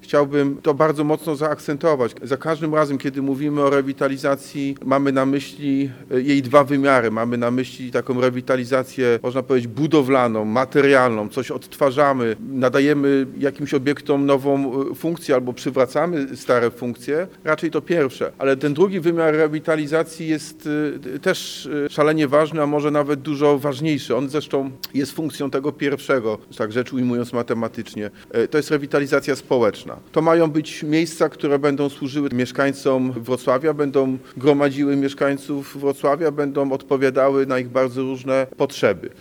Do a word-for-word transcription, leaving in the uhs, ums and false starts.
chciałbym to bardzo mocno zaakcentować. Za każdym razem, kiedy mówimy o rewitalizacji, mamy na myśli jej dwa wymiary. Mamy na myśli taką rewitalizację, można powiedzieć, budowlaną, materialną, coś odtwarzamy, nadajemy jakimś obiektom nową funkcję albo przywracamy stare funkcje. Raczej to pierwsze. Ale ten drugi wymiar rewitalizacji jest też szalenie ważny, a może nawet dużo ważniejszy. On zresztą jest funkcją tego pierwszego, tak rzecz ujmując matematycznie. To jest rewitalizacja społeczna. To mają być miejsca, które będą służyły mieszkańcom Wrocławia, będą gromadziły mieszkańców Wrocławia, będą odpowiadały na ich bardzo różne potrzeby.